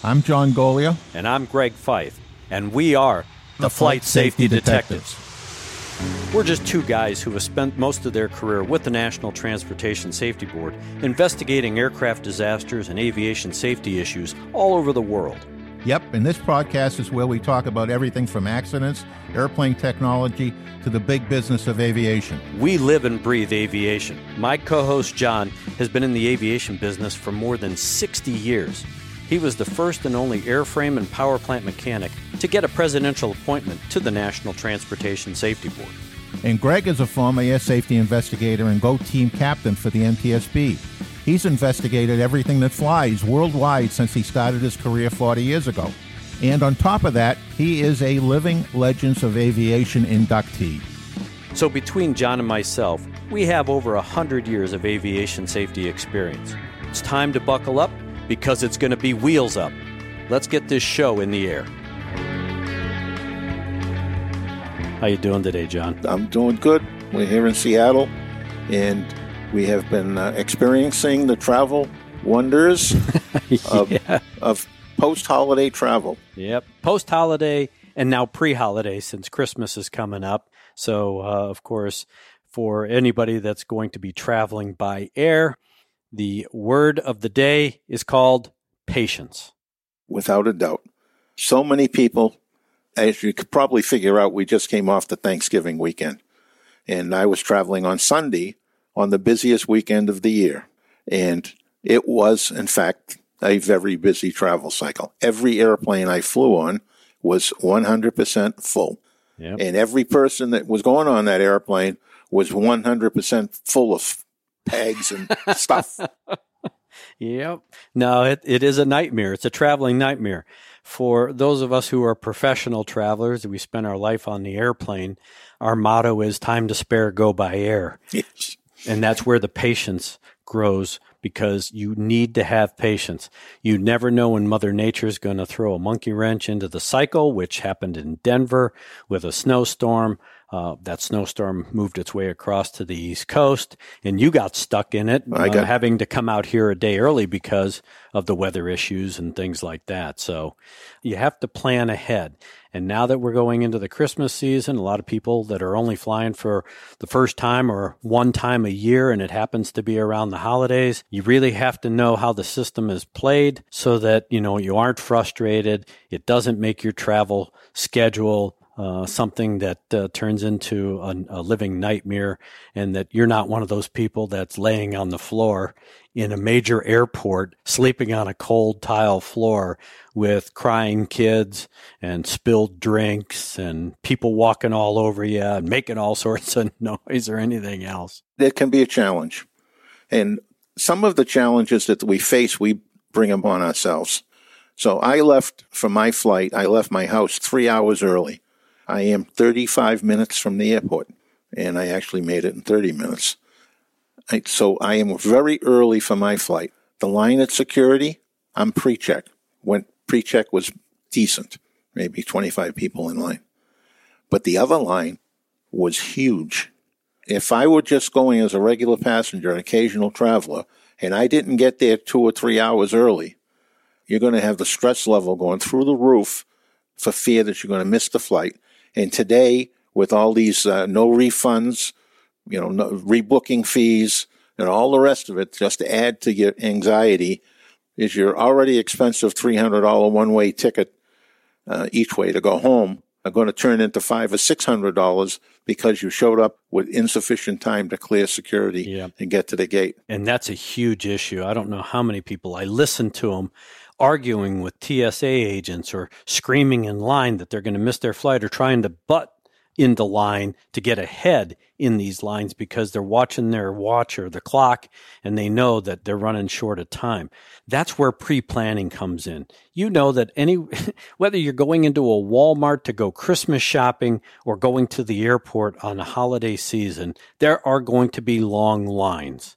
I'm John Golia. And I'm Greg Fife. And we are the Flight Safety Detectives. We're just two guys who have spent most of their career with the National Transportation Safety Board investigating aircraft disasters and aviation safety issues all over the world. Yep, and this podcast is where we talk about everything from accidents, airplane technology, to the big business of aviation. We live and breathe aviation. My co-host John has been in the aviation business for more than 60 years. He was the first and only airframe and power plant mechanic to get a presidential appointment to the National Transportation Safety Board. And Greg is a former air safety investigator and GO team captain for the NTSB. He's investigated everything that flies worldwide since he started his career 40 years ago. And on top of that, he is a Living Legends of Aviation inductee. So between John and myself, we have over 100 years of aviation safety experience. It's time to buckle up because it's going to be wheels up. Let's get this show in the air. How you doing today, John? I'm doing good. We're here in Seattle, and we have been experiencing the travel wonders of post-holiday travel. Yep, post-holiday and now pre-holiday since Christmas is coming up. So, of course, for anybody that's going to be traveling by air, the word of the day is called patience. Without a doubt. So many people, as you could probably figure out, we just came off the Thanksgiving weekend. And I was traveling on Sunday on the busiest weekend of the year. And it was, in fact, a very busy travel cycle. Every airplane I flew on was 100% full. Yep. And every person that was going on that airplane was 100% full of bags and stuff. Yep. No, it is a nightmare. It's a traveling nightmare. For those of us who are professional travelers, we spend our life on the airplane, our motto is time to spare, go by air. Yes. And that's where the patience grows, because you need to have patience. You never know when Mother Nature is going to throw a monkey wrench into the cycle, which happened in Denver with a snowstorm. That snowstorm moved its way across to the East Coast, and you got stuck in it, having to come out here a day early because of the weather issues and things like that. So you have to plan ahead. And now that we're going into the Christmas season, a lot of people that are only flying for the first time or one time a year, and it happens to be around the holidays, you really have to know how the system is played so that, you aren't frustrated. It doesn't make your travel schedule something that turns into a living nightmare, and that you're not one of those people that's laying on the floor in a major airport, sleeping on a cold tile floor with crying kids and spilled drinks and people walking all over you and making all sorts of noise or anything else. That can be a challenge. And some of the challenges that we face, we bring them on ourselves. So I left for my flight, I left my house 3 hours early. I am 35 minutes from the airport, and I actually made it in 30 minutes. So I am very early for my flight. The line at security, I'm pre-check. When pre-check was decent, maybe 25 people in line. But the other line was huge. If I were just going as a regular passenger, an occasional traveler, and I didn't get there 2 or 3 hours early, you're going to have the stress level going through the roof for fear that you're going to miss the flight. And today, with all these no refunds, no rebooking fees, and all the rest of it, just to add to your anxiety, is your already expensive $300 one-way ticket each way to go home are going to turn into $500 or $600 because you showed up with insufficient time to clear security and get to the gate. And that's a huge issue. I don't know how many people I listen to them arguing with TSA agents or screaming in line that they're going to miss their flight or trying to butt into line to get ahead in these lines because they're watching their watch or the clock and they know that they're running short of time. That's where pre-planning comes in. You know that whether you're going into a Walmart to go Christmas shopping or going to the airport on a holiday season, there are going to be long lines.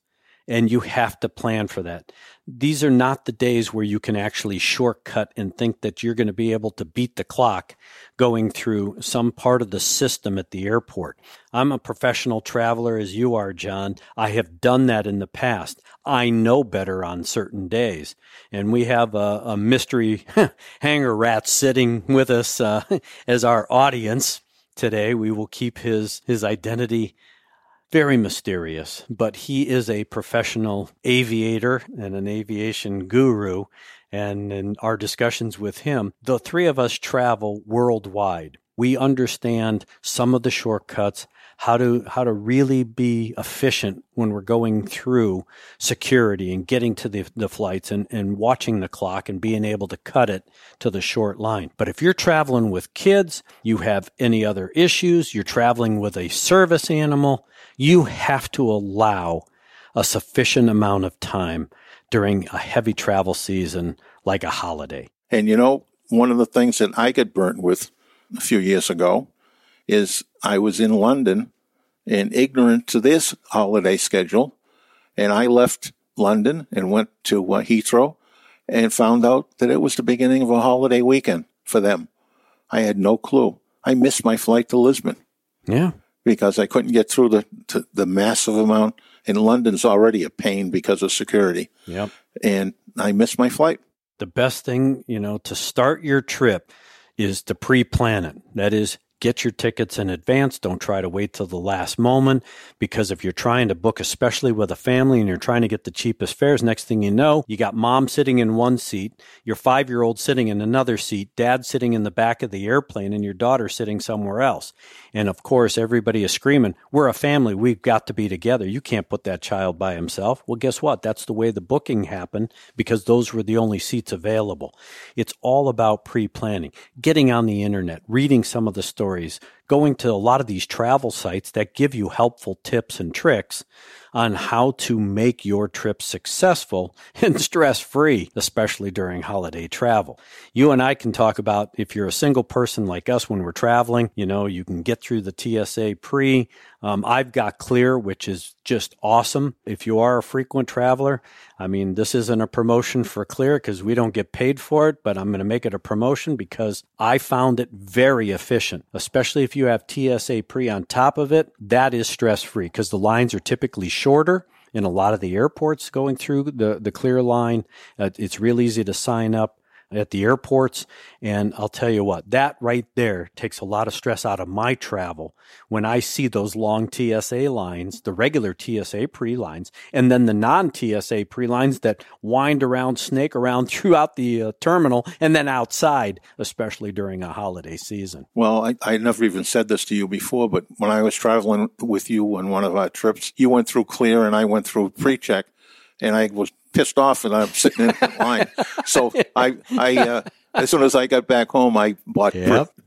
And you have to plan for that. These are not the days where you can actually shortcut and think that you're going to be able to beat the clock going through some part of the system at the airport. I'm a professional traveler as you are, John. I have done that in the past. I know better on certain days. And we have a mystery hangar rat sitting with us as our audience today. We will keep his identity very mysterious, but he is a professional aviator and an aviation guru. And in our discussions with him, the three of us travel worldwide. We understand some of the shortcuts, how to really be efficient when we're going through security and getting to the flights and watching the clock and being able to cut it to the short line. But if you're traveling with kids, you have any other issues, you're traveling with a service animal, you have to allow a sufficient amount of time during a heavy travel season like a holiday. And one of the things that I got burnt with a few years ago is I was in London and ignorant to this holiday schedule, and I left London and went to Heathrow and found out that it was the beginning of a holiday weekend for them. I had no clue. I missed my flight to Lisbon. Yeah. Because I couldn't get through the massive amount. And London's already a pain because of security. Yep. And I missed my flight. The best thing, to start your trip is to pre-plan it. That is, get your tickets in advance. Don't try to wait till the last moment, because if you're trying to book, especially with a family, and you're trying to get the cheapest fares, next thing you know, you got mom sitting in one seat, your 5-year-old sitting in another seat, dad sitting in the back of the airplane, and your daughter sitting somewhere else. And of course, everybody is screaming, we're a family, we've got to be together. You can't put that child by himself. Well, guess what? That's the way the booking happened, because those were the only seats available. It's all about pre-planning, getting on the internet, reading some of the stories, going to a lot of these travel sites that give you helpful tips and tricks on how to make your trip successful and stress-free, especially during holiday travel. You and I can talk about, if you're a single person like us when we're traveling, you can get through the TSA pre. I've got Clear, which is just awesome. If you are a frequent traveler, this isn't a promotion for Clear because we don't get paid for it, but I'm going to make it a promotion because I found it very efficient, especially if you have TSA pre on top of it. That is stress-free because the lines are typically shorter in a lot of the airports going through the Clear line. It's real easy to sign up at the airports. And I'll tell you what, that right there takes a lot of stress out of my travel when I see those long TSA lines, the regular TSA pre-lines, and then the non-TSA pre-lines that wind around, snake around throughout the terminal and then outside, especially during a holiday season. Well, I never even said this to you before, but when I was traveling with you on one of our trips, you went through Clear and I went through pre-check, and I was pissed off and I'm sitting in the line. So I as soon as I got back home, I bought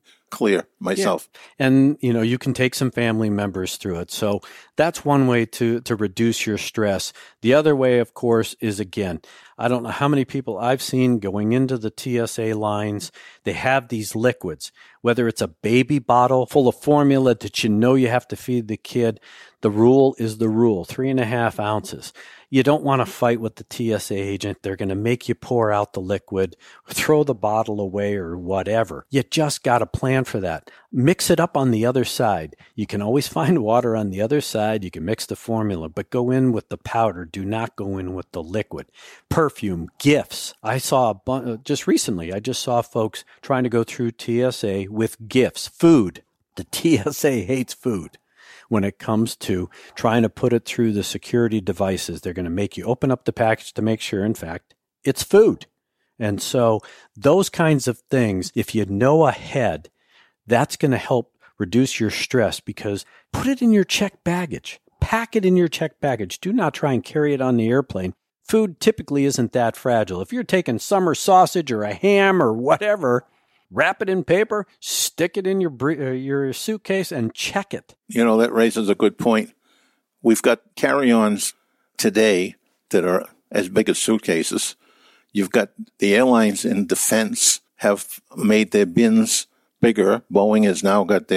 Clear myself. Yeah. And, you can take some family members through it. So that's one way to reduce your stress. The other way, of course, is, again, I don't know how many people I've seen going into the TSA lines. They have these liquids, whether it's a baby bottle full of formula that you have to feed the kid. The rule is the rule, 3.5 ounces. You don't want to fight with the TSA agent. They're going to make you pour out the liquid, throw the bottle away or whatever. You just got to plan for that. Mix it up on the other side. You can always find water on the other side. You can mix the formula, but go in with the powder. Do not go in with the liquid. Perfume, gifts. I saw just recently, I just saw folks trying to go through TSA with gifts. Food. The TSA hates food. When it comes to trying to put it through the security devices, they're going to make you open up the package to make sure, in fact, it's food. And so those kinds of things, if you know ahead, that's going to help reduce your stress, because put it in your checked baggage. Pack it in your checked baggage. Do not try and carry it on the airplane. Food typically isn't that fragile. If you're taking summer sausage or a ham or whatever, wrap it in paper, stick it in your suitcase, and check it. That raises a good point. We've got carry-ons today that are as big as suitcases. You've got the airlines in defense have made their bins bigger. Boeing has now got their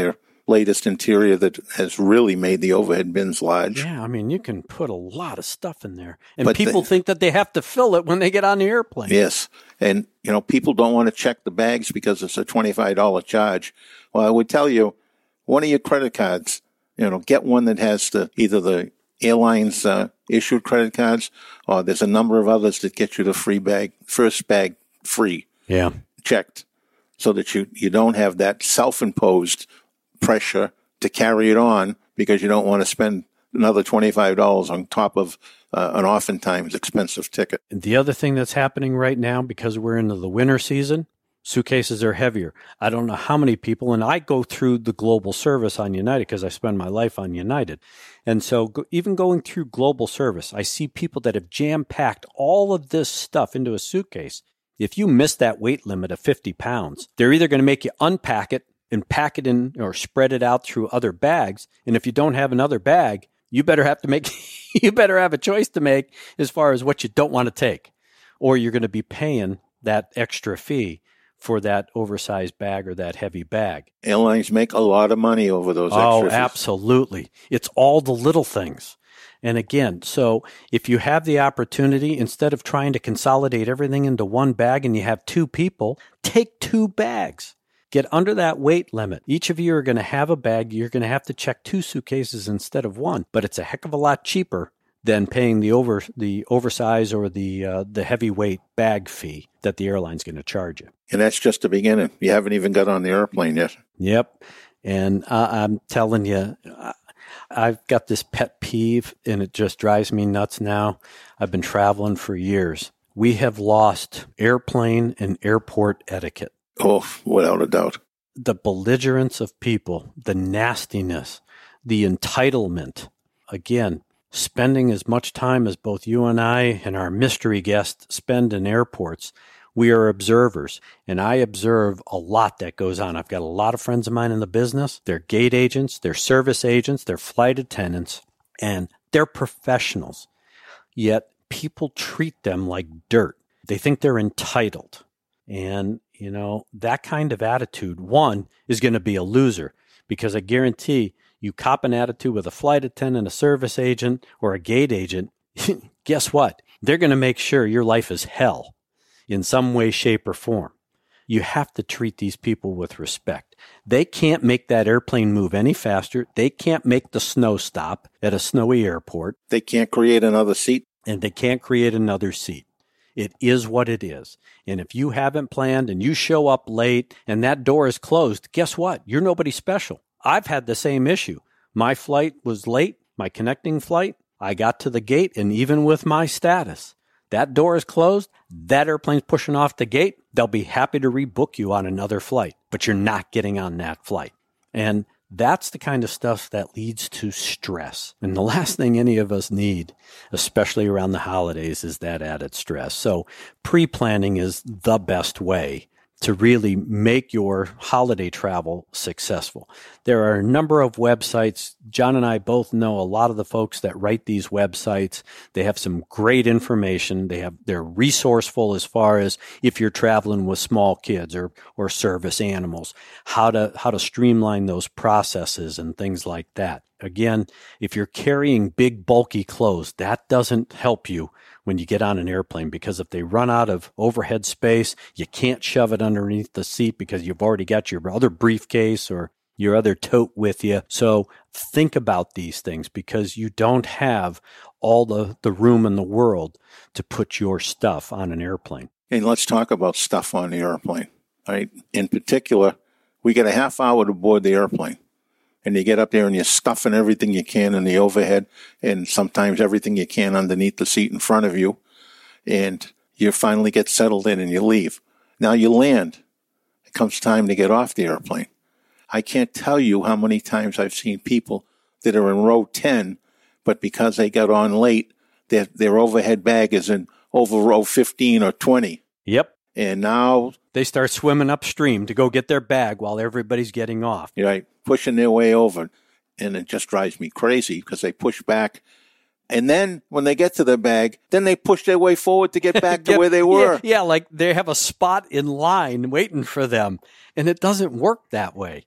latest interior that has really made the overhead bins large. Yeah, I mean, you can put a lot of stuff in there. And but people think that they have to fill it when they get on the airplane. Yes. And, people don't want to check the bags because it's a $25 charge. Well, I would tell you, one of your credit cards, get one that has either the airlines issued credit cards, or there's a number of others that get you the first bag free. Yeah. Checked, so that you don't have that self-imposed pressure to carry it on because you don't want to spend another $25 on top of an oftentimes expensive ticket. And the other thing that's happening right now, because we're into the winter season, suitcases are heavier. I don't know how many people, and I go through the global service on United because I spend my life on United. And so even going through global service, I see people that have jam-packed all of this stuff into a suitcase. If you miss that weight limit of 50 pounds, they're either going to make you unpack it and pack it in or spread it out through other bags. And if you don't have another bag, you better have a choice to make as far as what you don't want to take, or you're going to be paying that extra fee for that oversized bag or that heavy bag. Airlines make a lot of money over those extra fees. Oh, absolutely. It's all the little things. And again, so if you have the opportunity, instead of trying to consolidate everything into one bag and you have two people, take two bags. Get under that weight limit. Each of you are going to have a bag. You're going to have to check two suitcases instead of one, but it's a heck of a lot cheaper than paying the oversize or the heavyweight bag fee that the airline's going to charge you. And that's just the beginning. You haven't even got on the airplane yet. Yep. And I'm telling you, I've got this pet peeve, and it just drives me nuts now. I've been traveling for years. We have lost airplane and airport etiquette. Oh, without a doubt. The belligerence of people, the nastiness, the entitlement. Again, spending as much time as both you and I and our mystery guests spend in airports, we are observers, and I observe a lot that goes on. I've got a lot of friends of mine in the business. They're gate agents, they're service agents, they're flight attendants, and they're professionals. Yet people treat them like dirt. They think they're entitled. And, that kind of attitude, one, is going to be a loser, because I guarantee you cop an attitude with a flight attendant, a service agent, or a gate agent, guess what? They're going to make sure your life is hell in some way, shape, or form. You have to treat these people with respect. They can't make that airplane move any faster. They can't make the snow stop at a snowy airport. They can't create another seat. And they can't create another seat. It is what it is. And if you haven't planned and you show up late and that door is closed, guess what? You're nobody special. I've had the same issue. My flight was late, my connecting flight. I got to the gate, and even with my status, that door is closed, that airplane's pushing off the gate, they'll be happy to rebook you on another flight, but you're not getting on that flight. And that's the kind of stuff that leads to stress. And the last thing any of us need, especially around the holidays, is that added stress. So pre-planning is the best way to really make your holiday travel successful. There are a number of websites. John and I both know a lot of the folks that write these websites. They have some great information. They're resourceful as far as if you're traveling with small kids or service animals, how to streamline those processes and things like that. Again, if you're carrying big, bulky clothes, that doesn't help you when you get on an airplane, because if they run out of overhead space, you can't shove it underneath the seat because you've already got your other briefcase or your other tote with you. So think about these things, because you don't have all the room in the world to put your stuff on an airplane. And let's talk about stuff on the airplane. Right? In particular, we get a half hour to board the airplane. And you get up there and you're stuffing everything you can in the overhead, and sometimes everything you can underneath the seat in front of you. And you finally get settled in and you leave. Now you land. It comes time to get off the airplane. I can't tell you how many times I've seen people that are in row 10, but because they got on late, their overhead bag is in over row 15 or 20. Yep. And now they start swimming upstream to go get their bag while everybody's getting off. Right, pushing their way over. And it just drives me crazy because they push back. And then when they get to their bag, then they push their way forward to get back to where they were. Yeah, like they have a spot in line waiting for them. And it doesn't work that way.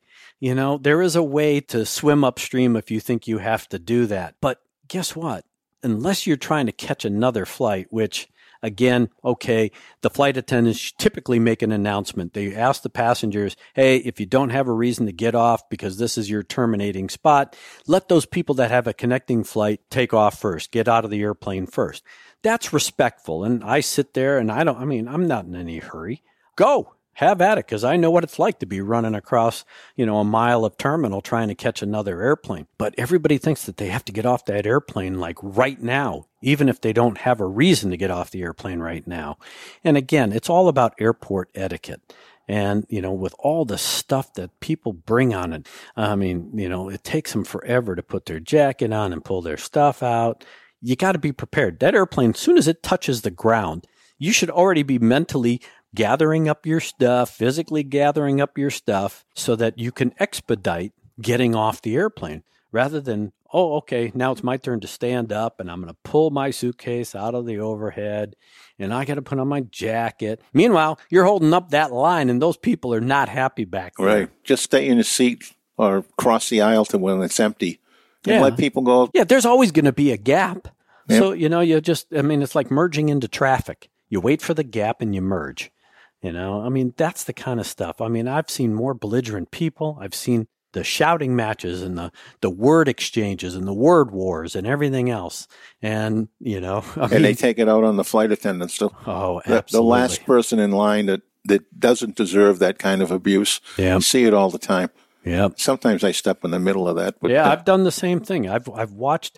there is a way to swim upstream if you think you have to do that. But guess what? Unless you're trying to catch another flight, which, again, okay, the flight attendants typically make an announcement. They ask the passengers, hey, if you don't have a reason to get off because this is your terminating spot, let those people that have a connecting flight take off first, get out of the airplane first. That's respectful. And I sit there and I'm not in any hurry. Go. Have at it, because I know what it's like to be running across, a mile of terminal trying to catch another airplane. But everybody thinks that they have to get off that airplane like right now, even if they don't have a reason to get off the airplane right now. And again, it's all about airport etiquette. And, with all the stuff that people bring on it, it takes them forever to put their jacket on and pull their stuff out. You got to be prepared. That airplane, as soon as it touches the ground, you should already be mentally gathering up your stuff, physically gathering up your stuff so that you can expedite getting off the airplane rather than, oh, okay, now it's my turn to stand up and I'm going to pull my suitcase out of the overhead and I got to put on my jacket. Meanwhile, you're holding up that line and those people are not happy back there. Right. Just stay in your seat or cross the aisle to when it's empty and let people go. Yeah, there's always going to be a gap. Yep. So, it's like merging into traffic. You wait for the gap and you merge. That's the kind of stuff. I've seen more belligerent people. I've seen the shouting matches and the word exchanges and the word wars and everything else. And, and they take it out on the flight attendants too. Oh, absolutely. The last person in line that doesn't deserve that kind of abuse. Yeah. You see it all the time. Yeah. Sometimes I step in the middle of that. But I've done the same thing. I've watched,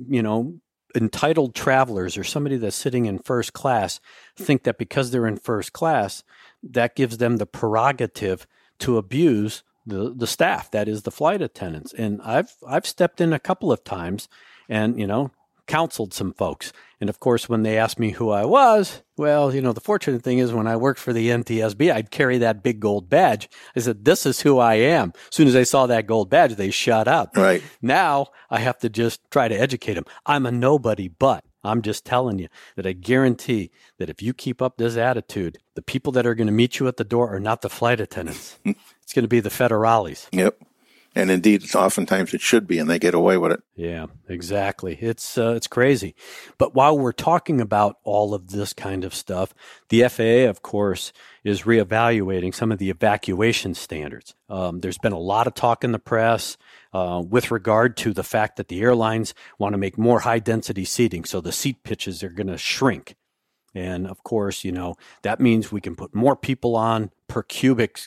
entitled travelers or somebody that's sitting in first class think that because they're in first class, that gives them the prerogative to abuse the staff, that is the flight attendants. And I've stepped in a couple of times and, counseled some folks. And of course, when they asked me who I was, well, the fortunate thing is when I worked for the NTSB, I'd carry that big gold badge. I said, this is who I am. As soon as they saw that gold badge, they shut up. Right. Now I have to just try to educate them. I'm a nobody, but I'm just telling you that I guarantee that if you keep up this attitude, the people that are going to meet you at the door are not the flight attendants. It's going to be the federales. Yep. And indeed, oftentimes it should be, and they get away with it. Yeah, exactly. It's crazy. But while we're talking about all of this kind of stuff, the FAA, of course, is reevaluating some of the evacuation standards. There's been a lot of talk in the press with regard to the fact that the airlines want to make more high-density seating, so the seat pitches are going to shrink. And of course, that means we can put more people on per cubic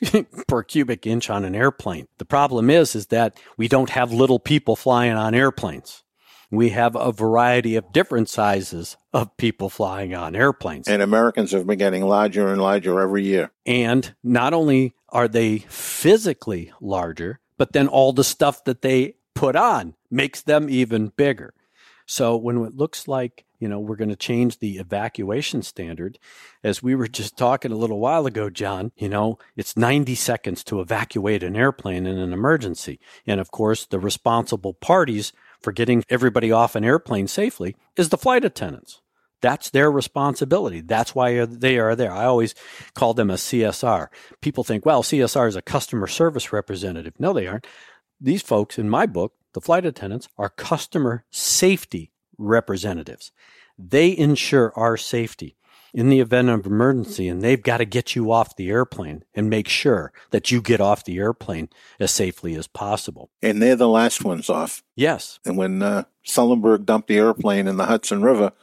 inch on an airplane. The problem is that we don't have little people flying on airplanes. We have a variety of different sizes of people flying on airplanes. And Americans have been getting larger and larger every year. And not only are they physically larger, but then all the stuff that they put on makes them even bigger. So when it looks like, we're going to change the evacuation standard, as we were just talking a little while ago, John, it's 90 seconds to evacuate an airplane in an emergency. And of course, the responsible parties for getting everybody off an airplane safely is the flight attendants. That's their responsibility. That's why they are there. I always call them a CSR. People think, well, CSR is a customer service representative. No, they aren't. These folks, in my book, the flight attendants, are customer safety representatives. They ensure our safety in the event of emergency, and they've got to get you off the airplane and make sure that you get off the airplane as safely as possible. And they're the last ones off. Yes. And when Sullenberg dumped the airplane in the Hudson River,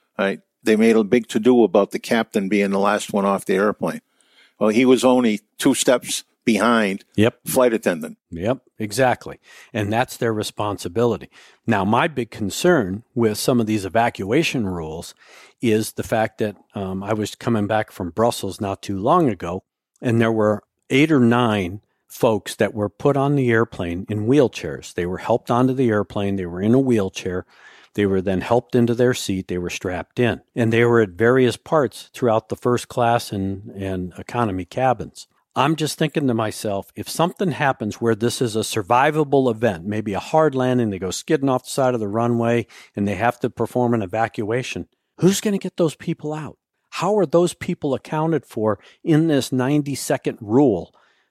they made a big to-do about the captain being the last one off the airplane. Well, he was only 2 steps behind flight attendant. Yep, exactly. And that's their responsibility. Now, my big concern with some of these evacuation rules is the fact that I was coming back from Brussels not too long ago, and there were 8 or 9 folks that were put on the airplane in wheelchairs. They were helped onto the airplane. They were in a wheelchair. They were then helped into their seat. They were strapped in. And they were at various parts throughout the first class and economy cabins. I'm just thinking to myself, if something happens where this is a survivable event, maybe a hard landing, they go skidding off the side of the runway and they have to perform an evacuation, who's going to get those people out? How are those people accounted for in this 90-second rule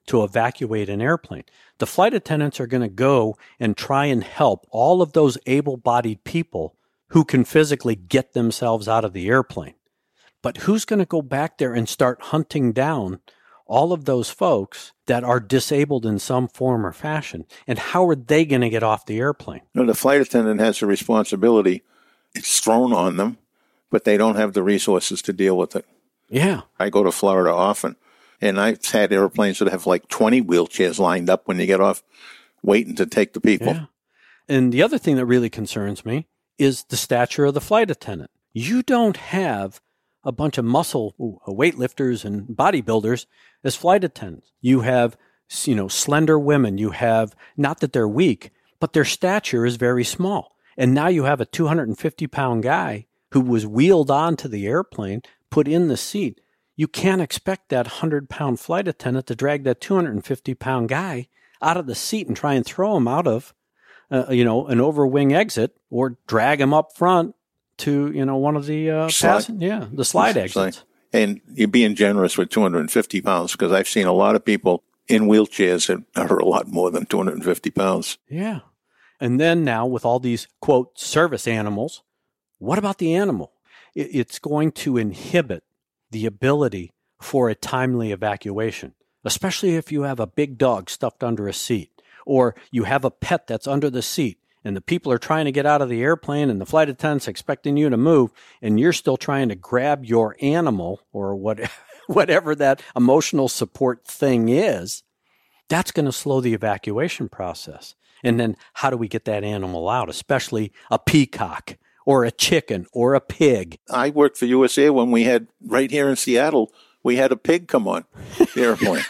to evacuate an airplane. The flight attendants are going to go and try and help all of those able-bodied people who can physically get themselves out of the airplane. But who's going to go back there and start hunting down all of those folks that are disabled in some form or fashion? And how are they going to get off the airplane? No, the flight attendant has a responsibility. It's thrown on them, but they don't have the resources to deal with it. Yeah. I go to Florida often, and I've had airplanes that have like 20 wheelchairs lined up when you get off, waiting to take the people. Yeah. And the other thing that really concerns me is the stature of the flight attendant. You don't have a bunch of muscle weightlifters and bodybuilders as flight attendants. You have, slender women. You have, not that they're weak, but their stature is very small. And now you have a 250-pound guy who was wheeled onto the airplane, put in the seat. You can't expect that 100-pound flight attendant to drag that 250-pound guy out of the seat and try and throw him out of, an overwing exit, or drag him up front to, one of the the slide exits. And you're being generous with 250 pounds, because I've seen a lot of people in wheelchairs that are a lot more than 250 pounds. Yeah. And then now with all these, quote, service animals, what about the animal? It's going to inhibit the ability for a timely evacuation, especially if you have a big dog stuffed under a seat, or you have a pet that's under the seat, and the people are trying to get out of the airplane and the flight attendant's expecting you to move, and you're still trying to grab your animal or whatever that emotional support thing is. That's going to slow the evacuation process. And then how do we get that animal out, especially a peacock or a chicken or a pig? I worked for USA when we had, right here in Seattle, we had a pig come on the airplane.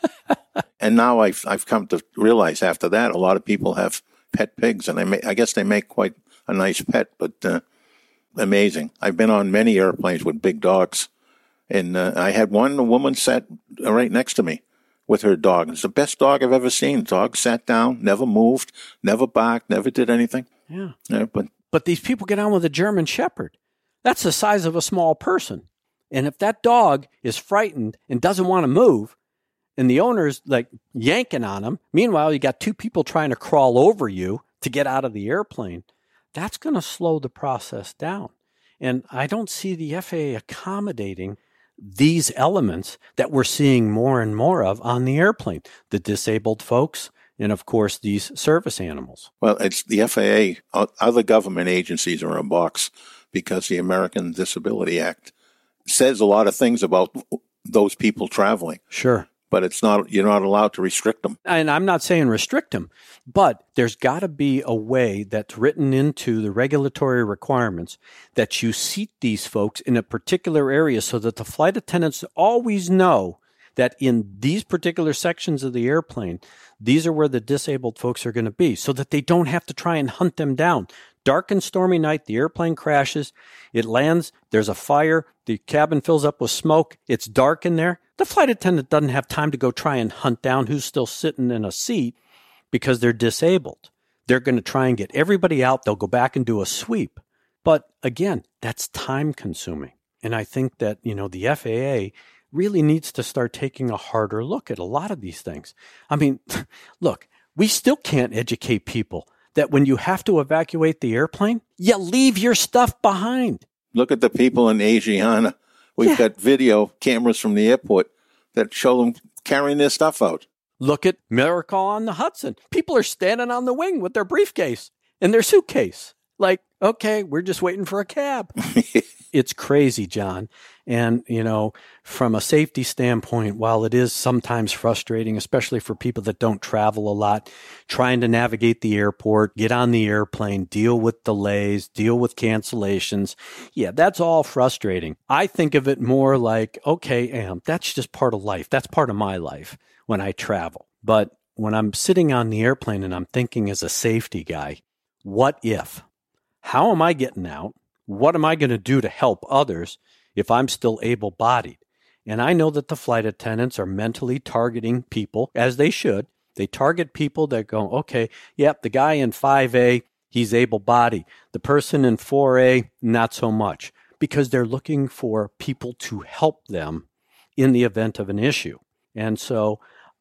And now I've come to realize after that, a lot of people have pet pigs, and I guess they make quite a nice pet, but amazing. I've been on many airplanes with big dogs, and I had a woman sat right next to me with her dog. It's the best dog I've ever seen. Dog sat down, never moved, never barked, never did anything. Yeah. But these people get on with a German Shepherd. That's the size of a small person. And if that dog is frightened and doesn't want to move, and the owner's like yanking on him, meanwhile, you got two people trying to crawl over you to get out of the airplane, that's going to slow the process down. And I don't see the FAA accommodating these elements that we're seeing more and more of on the airplane, the disabled folks, and of course, these service animals. Well, it's the FAA. Other government agencies are in a box because the American Disability Act says a lot of things about those people traveling. Sure. But you're not allowed to restrict them. And I'm not saying restrict them, but there's got to be a way that's written into the regulatory requirements that you seat these folks in a particular area so that the flight attendants always know that in these particular sections of the airplane, these are where the disabled folks are going to be, so that they don't have to try and hunt them down. Dark and stormy night, the airplane crashes, it lands, there's a fire, the cabin fills up with smoke, it's dark in there. The flight attendant doesn't have time to go try and hunt down who's still sitting in a seat because they're disabled. They're going to try and get everybody out. They'll go back and do a sweep. But again, that's time consuming. And I think that, the FAA really needs to start taking a harder look at a lot of these things. I mean, look, we still can't educate people that when you have to evacuate the airplane, you leave your stuff behind. Look at the people in Asiana. We've got video cameras from the airport that show them carrying their stuff out. Look at Miracle on the Hudson. People are standing on the wing with their briefcase and their suitcase. Like, okay, we're just waiting for a cab. It's crazy, John. And, from a safety standpoint, while it is sometimes frustrating, especially for people that don't travel a lot, trying to navigate the airport, get on the airplane, deal with delays, deal with cancellations. Yeah, that's all frustrating. I think of it more like, okay, that's just part of life. That's part of my life when I travel. But when I'm sitting on the airplane and I'm thinking as a safety guy, what if? How am I getting out? What am I going to do to help others if I'm still able-bodied? And I know that the flight attendants are mentally targeting people, as they should. They target people that go, okay, yep, the guy in 5A, he's able-bodied. The person in 4A, not so much, because they're looking for people to help them in the event of an issue. And so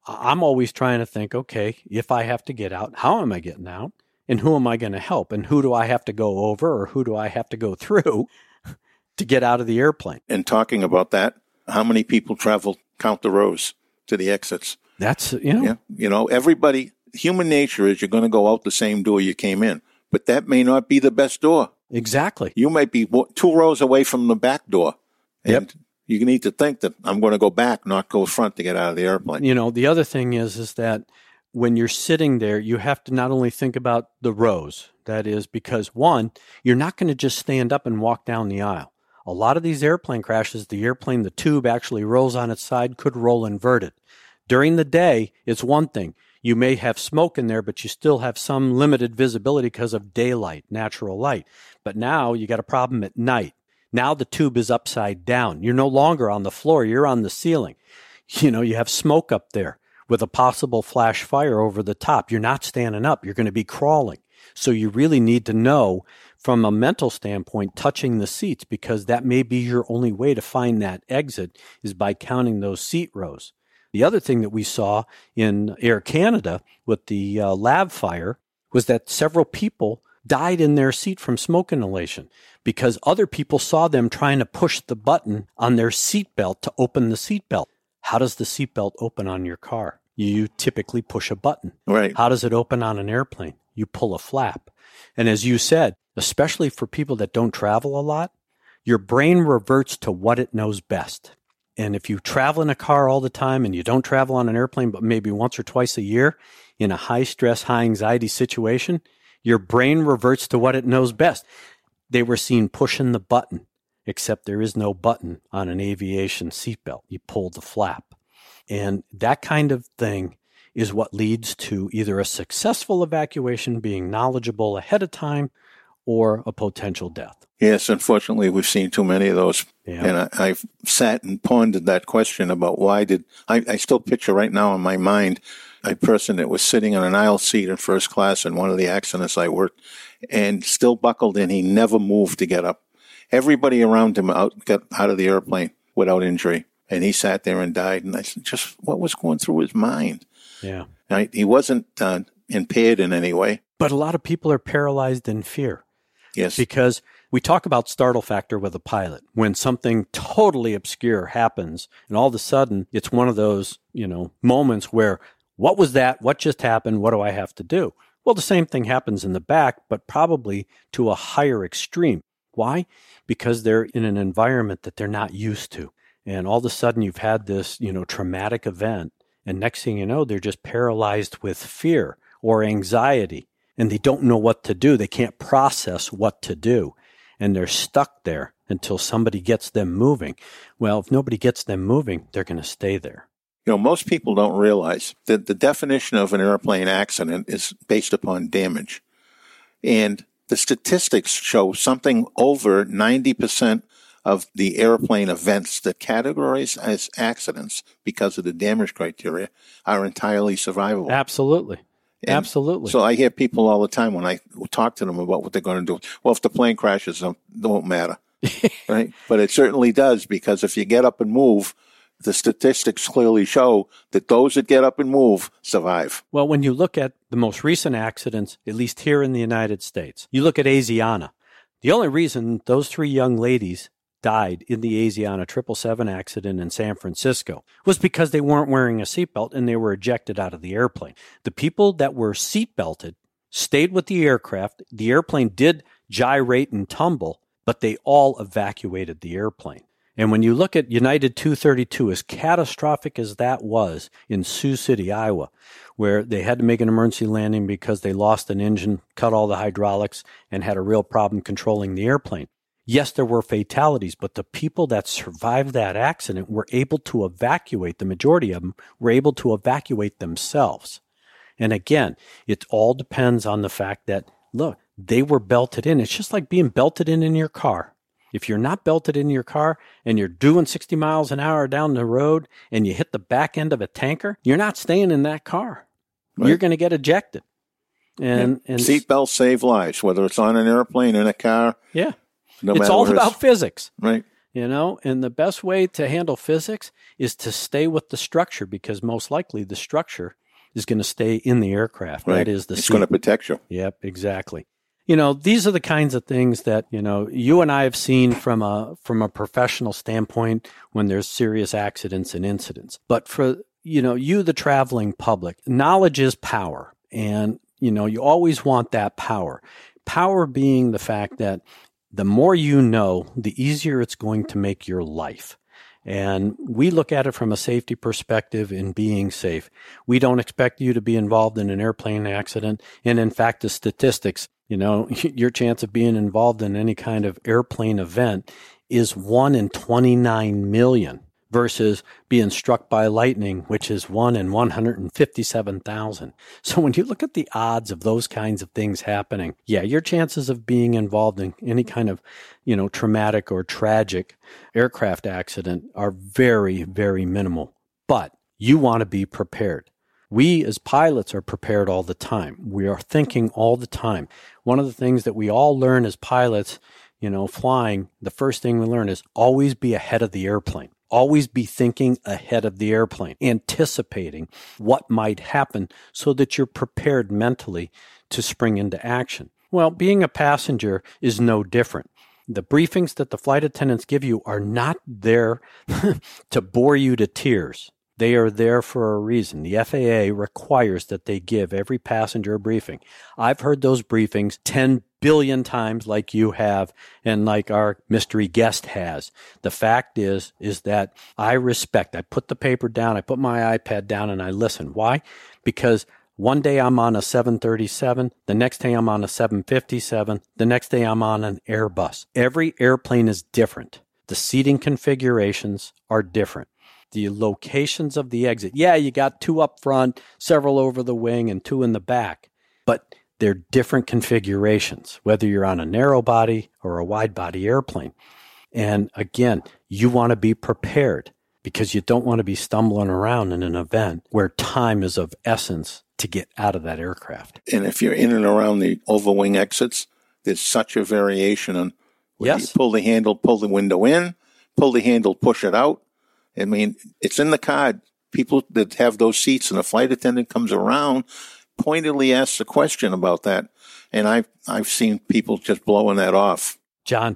I'm always trying to think, okay, if I have to get out, how am I getting out? And who am I going to help? And who do I have to go over or who do I have to go through to get out of the airplane? And talking about that, how many people count the rows to the exits? That's, everybody, human nature is you're going to go out the same door you came in, but that may not be the best door. Exactly. You might be 2 rows away from the back door. And you need to think that I'm going to go back, not go front to get out of the airplane. The other thing is that when you're sitting there, you have to not only think about the rows. That is because, one, you're not going to just stand up and walk down the aisle. A lot of these airplane crashes, the tube actually rolls on its side, could roll inverted. During the day, it's one thing. You may have smoke in there, but you still have some limited visibility because of daylight, natural light. But now you got a problem at night. Now the tube is upside down. You're no longer on the floor. You're on the ceiling. You have smoke up there with a possible flash fire over the top. You're not standing up. You're going to be crawling. So you really need to know from a mental standpoint, touching the seats, because that may be your only way to find that exit is by counting those seat rows. The other thing that we saw in Air Canada with the lab fire was that several people died in their seat from smoke inhalation because other people saw them trying to push the button on their seatbelt to open the seatbelt. How does the seatbelt open on your car? You typically push a button. Right. How does it open on an airplane? You pull a flap. And as you said, especially for people that don't travel a lot, your brain reverts to what it knows best. And if you travel in a car all the time and you don't travel on an airplane, but maybe once or twice a year in a high stress, high anxiety situation, your brain reverts to what it knows best. They were seen pushing the button, except there is no button on an aviation seatbelt. You pull the flap. And that kind of thing is what leads to either a successful evacuation, being knowledgeable ahead of time, or a potential death. Yes, unfortunately, we've seen too many of those. Yeah. And I've sat and pondered that question about why I still picture right now in my mind a person that was sitting on an aisle seat in first class in one of the accidents I worked and still buckled in. He never moved to get up. Everybody around him got out of the airplane without injury. And he sat there and died. And I said, just what was going through his mind? Yeah. He wasn't impaired in any way. But a lot of people are paralyzed in fear. Yes. Because we talk about startle factor with a pilot. When something totally obscure happens, and all of a sudden it's one of those, moments where, what was that? What just happened? What do I have to do? Well, the same thing happens in the back, but probably to a higher extreme. Why? Because they're in an environment that they're not used to. And all of a sudden you've had this, traumatic event. And next thing you know, they're just paralyzed with fear or anxiety. And they don't know what to do. They can't process what to do. And they're stuck there until somebody gets them moving. Well, if nobody gets them moving, they're going to stay there. Most people don't realize that the definition of an airplane accident is based upon damage. And the statistics show something over 90% of the airplane events that categorize as accidents because of the damage criteria are entirely survivable. Absolutely. And absolutely. So I hear people all the time when I talk to them about what they're going to do. Well, if the plane crashes, it won't matter. Right? But it certainly does, because if you get up and move, the statistics clearly show that those that get up and move survive. Well, when you look at the most recent accidents, at least here in the United States, you look at Asiana. The only reason those 3 young ladies died in the Asiana 777 accident in San Francisco was because they weren't wearing a seatbelt and they were ejected out of the airplane. The people that were seatbelted stayed with the aircraft. The airplane did gyrate and tumble, but they all evacuated the airplane. And when you look at United 232, as catastrophic as that was in Sioux City, Iowa, where they had to make an emergency landing because they lost an engine, cut all the hydraulics, and had a real problem controlling the airplane. Yes, there were fatalities, but the people that survived that accident were able to evacuate. The majority of them were able to evacuate themselves. And again, it all depends on the fact that, look, they were belted in. It's just like being belted in your car. If you're not belted in your car and you're doing 60 miles an hour down the road and you hit the back end of a tanker, you're not staying in that car. Right. You're going to get ejected. And seatbelts save lives, whether it's on an airplane, in a car. Yeah. No it's all about physics. Right. And the best way to handle physics is to stay with the structure, because most likely the structure is going to stay in the aircraft. Right. That is the It's seat. going to protect you. Yep, exactly. These are the kinds of things that, you and I have seen from a professional standpoint when there's serious accidents and incidents. But for, you, the traveling public, knowledge is power. And, you always want that power. Power being the fact that the more you know, the easier it's going to make your life. And we look at it from a safety perspective in being safe. We don't expect you to be involved in an airplane accident. And in fact, the statistics, your chance of being involved in any kind of airplane event is 1 in 29 million versus being struck by lightning, which is 1 in 157,000. So when you look at the odds of those kinds of things happening, your chances of being involved in any kind of, traumatic or tragic aircraft accident are very, very minimal. But you want to be prepared. We as pilots are prepared all the time. We are thinking all the time. One of the things that we all learn as pilots, flying, the first thing we learn is always be ahead of the airplane. Always be thinking ahead of the airplane, anticipating what might happen so that you're prepared mentally to spring into action. Well, being a passenger is no different. The briefings that the flight attendants give you are not there to bore you to tears. They are there for a reason. The FAA requires that they give every passenger a briefing. I've heard those briefings 10 billion times like you have and like our mystery guest has. The fact is that I put the paper down, I put my iPad down, and I listen. Why? Because one day I'm on a 737, the next day I'm on a 757, the next day I'm on an Airbus. Every airplane is different. The seating configurations are different. The locations of the exit. You got 2 up front, several over the wing, and 2 in the back. But they're different configurations, whether you're on a narrow body or a wide body airplane. And again, you want to be prepared because you don't want to be stumbling around in an event where time is of essence to get out of that aircraft. And if you're in and around the overwing exits, there's such a variation on whether you pull the handle, pull the window in, pull the handle, push it out. I mean, it's in the card. People that have those seats and a flight attendant comes around pointedly asks a question about that. And I've seen people just blowing that off. John,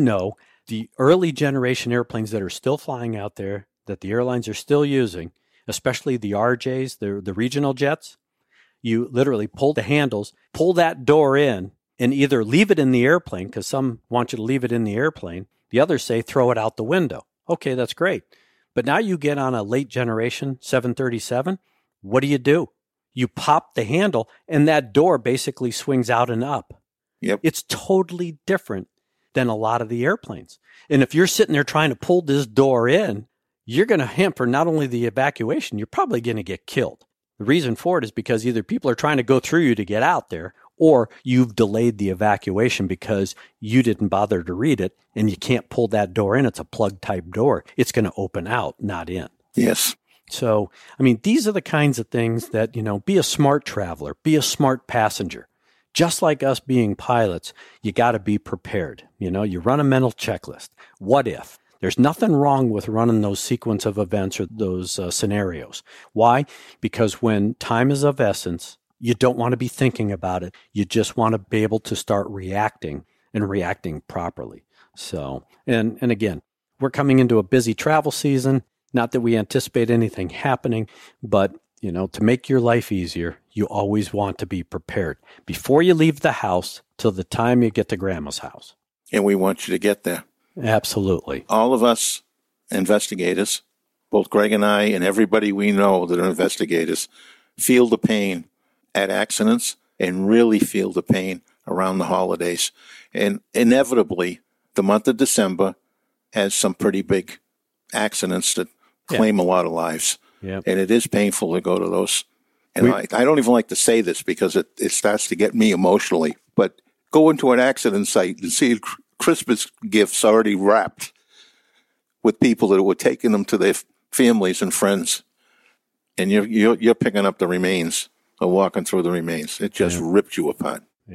the early generation airplanes that are still flying out there, that the airlines are still using, especially the RJs, the regional jets, you literally pull the handles, pull that door in, and either leave it in the airplane, because some want you to leave it in the airplane. The others say throw it out the window. Okay, that's great. But now you get on a late generation 737, what do? You pop the handle and that door basically swings out and up. Yep. It's totally different than a lot of the airplanes. And if you're sitting there trying to pull this door in, you're going to hamper not only the evacuation, you're probably going to get killed. The reason for it is because either people are trying to go through you to get out there, or you've delayed the evacuation because you didn't bother to read it and you can't pull that door in. It's a plug type door. It's going to open out, not in. Yes. So, these are the kinds of things that, be a smart traveler, be a smart passenger. Just like us being pilots, you got to be prepared. You run a mental checklist. What if? There's nothing wrong with running those sequence of events or those scenarios. Why? Because when time is of essence, you don't want to be thinking about it. You just want to be able to start reacting and reacting properly. So, and again, we're coming into a busy travel season. Not that we anticipate anything happening, but, to make your life easier, you always want to be prepared before you leave the house till the time you get to grandma's house. And we want you to get there. Absolutely. All of us investigators, both Greg and I and everybody we know that are investigators, feel the pain at accidents and really feel the pain around the holidays. And inevitably, the month of December has some pretty big accidents that claim a lot of lives. Yep. And it is painful to go to those. And I don't even like to say this because it starts to get me emotionally. But go into an accident site and see Christmas gifts already wrapped with people that were taking them to their families and friends. And you're picking up the remains or walking through the remains. It just ripped you apart. Yeah.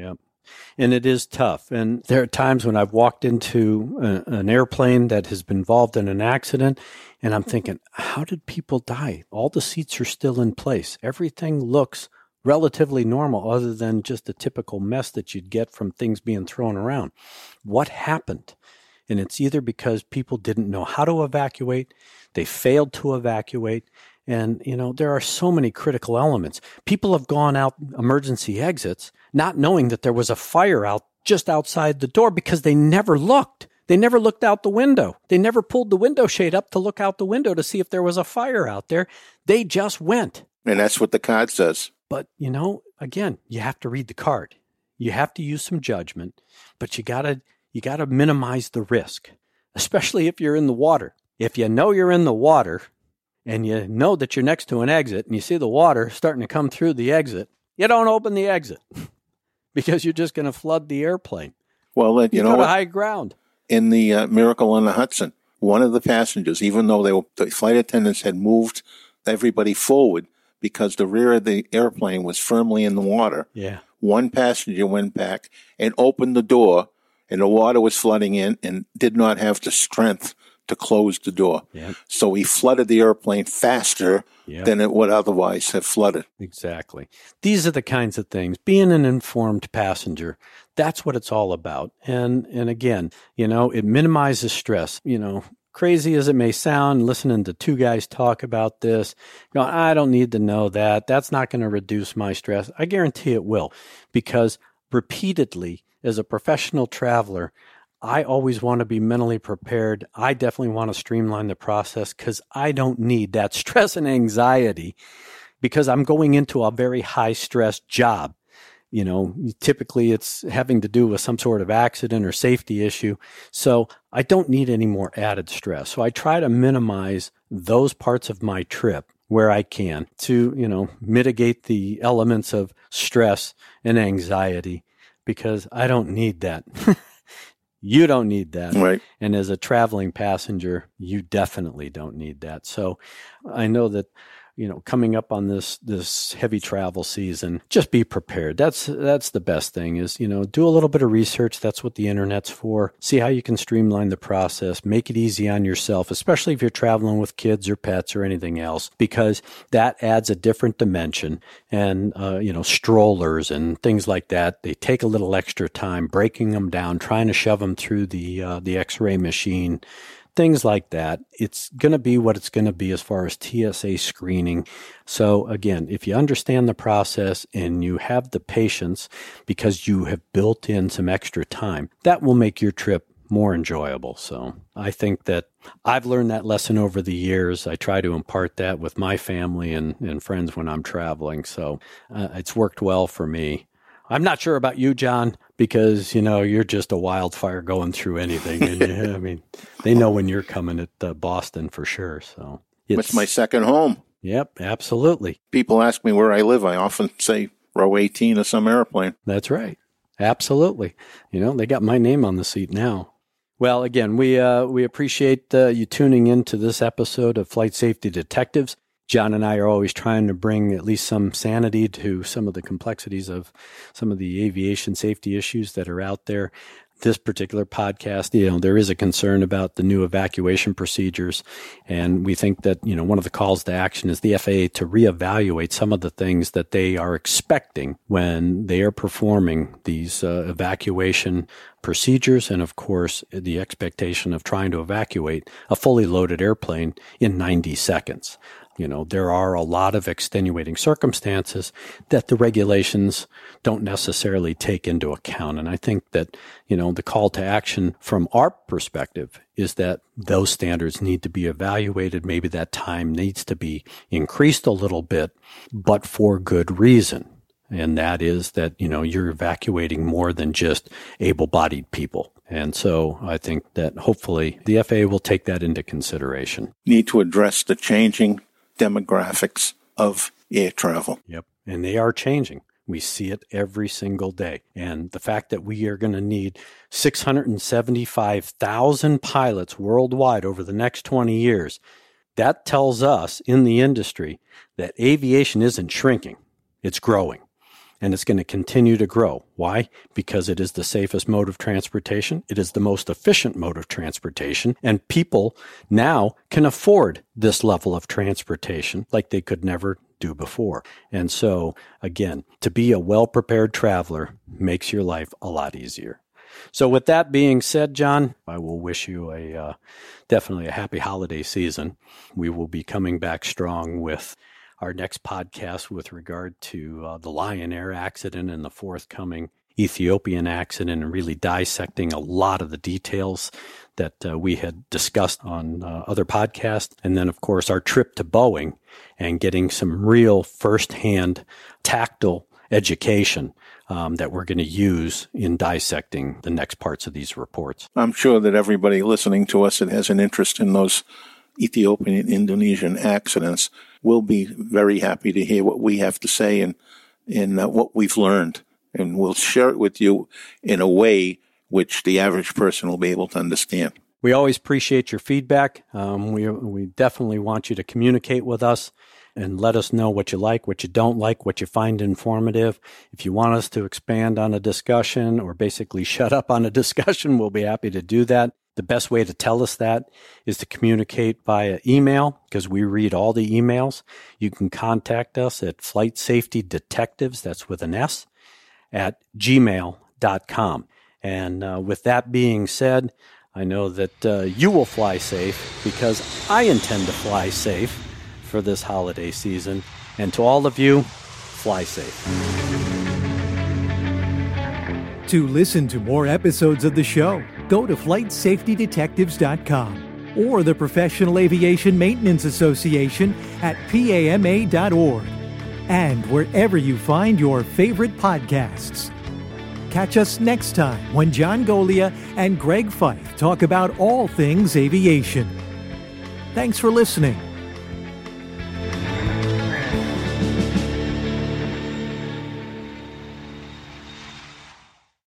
And it is tough. And there are times when I've walked into an airplane that has been involved in an accident, and I'm thinking, how did people die? All the seats are still in place. Everything looks relatively normal other than just a typical mess that you'd get from things being thrown around. What happened? And it's either because people didn't know how to evacuate, they failed to evacuate, and, there are so many critical elements. People have gone out emergency exits not knowing that there was a fire out just outside the door because they never looked. They never looked out the window. They never pulled the window shade up to look out the window to see if there was a fire out there. They just went. And that's what the card says. But, again, you have to read the card. You have to use some judgment, but you gotta minimize the risk, especially if you're in the water. If you know you're in the water and you know that you're next to an exit and you see the water starting to come through the exit, you don't open the exit because you're just going to flood the airplane. Well, you know go to what? high ground. In the Miracle on the Hudson, one of the passengers, even though the flight attendants had moved everybody forward because the rear of the airplane was firmly in the water, one passenger went back and opened the door, and the water was flooding in and did not have the strength to close the door. Yep. So he flooded the airplane faster than it would otherwise have flooded. Exactly. These are the kinds of things. Being an informed passenger, that's what it's all about. And again, it minimizes stress. Crazy as it may sound, listening to two guys talk about this, going, I don't need to know that. That's not going to reduce my stress. I guarantee it will, because repeatedly, as a professional traveler, I always want to be mentally prepared. I definitely want to streamline the process because I don't need that stress and anxiety because I'm going into a very high stress job. Typically it's having to do with some sort of accident or safety issue. So I don't need any more added stress. So I try to minimize those parts of my trip where I can to, mitigate the elements of stress and anxiety because I don't need that. You don't need that. Right. And as a traveling passenger, you definitely don't need that. So I know that, coming up on this heavy travel season, just be prepared. That's the best thing is, do a little bit of research. That's what the internet's for. See how you can streamline the process, make it easy on yourself, especially if you're traveling with kids or pets or anything else, because that adds a different dimension. And, strollers and things like that, they take a little extra time breaking them down, trying to shove them through the X-ray machine. Things like that. It's going to be what it's going to be as far as TSA screening. So again, if you understand the process and you have the patience because you have built in some extra time, that will make your trip more enjoyable. So I think that I've learned that lesson over the years. I try to impart that with my family and friends when I'm traveling. So it's worked well for me. I'm not sure about you, John, because, you're just a wildfire going through anything. And they know when you're coming at Boston for sure. So it's my second home. Yep, absolutely. People ask me where I live. I often say row 18 of some airplane. That's right. Absolutely. They got my name on the seat now. Well, again, we appreciate you tuning in to this episode of Flight Safety Detectives. John and I are always trying to bring at least some sanity to some of the complexities of some of the aviation safety issues that are out there. This particular podcast, there is a concern about the new evacuation procedures. And we think that, one of the calls to action is the FAA to reevaluate some of the things that they are expecting when they are performing these evacuation procedures. And of course, the expectation of trying to evacuate a fully loaded airplane in 90 seconds. There are a lot of extenuating circumstances that the regulations don't necessarily take into account. And I think that, the call to action from our perspective is that those standards need to be evaluated. Maybe that time needs to be increased a little bit, but for good reason. And that is that, you're evacuating more than just able-bodied people. And so I think that hopefully the FAA will take that into consideration. Need to address the changing demographics of air travel. Yep. And they are changing. We see it every single day. And the fact that we are going to need 675,000 pilots worldwide over the next 20 years, that tells us in the industry that aviation isn't shrinking. It's growing. and it's going to continue to grow. Why? Because it is the safest mode of transportation. It is the most efficient mode of transportation, and people now can afford this level of transportation like they could never do before. And so, again, to be a well-prepared traveler makes your life a lot easier. So with that being said, John, I will wish you definitely a happy holiday season. We will be coming back strong with our next podcast with regard to the Lion Air accident and the forthcoming Ethiopian accident, and really dissecting a lot of the details that we had discussed on other podcasts. And then, of course, our trip to Boeing and getting some real firsthand tactile education that we're going to use in dissecting the next parts of these reports. I'm sure that everybody listening to us that has an interest in those Ethiopian and Indonesian accidents will be very happy to hear what we have to say and what we've learned. And we'll share it with you in a way which the average person will be able to understand. We always appreciate your feedback. We definitely want you to communicate with us and let us know what you like, what you don't like, what you find informative. If you want us to expand on a discussion or basically shut up on a discussion, we'll be happy to do that. The best way to tell us that is to communicate via email, because we read all the emails. You can contact us at Flight Safety Detectives, that's with an S, at gmail.com. And with that being said, I know that you will fly safe, because I intend to fly safe for this holiday season. And to all of you, fly safe. To listen to more episodes of the show, go to FlightSafetyDetectives.com or the Professional Aviation Maintenance Association at PAMA.org, and wherever you find your favorite podcasts. Catch us next time when John Golia and Greg Fife talk about all things aviation. Thanks for listening.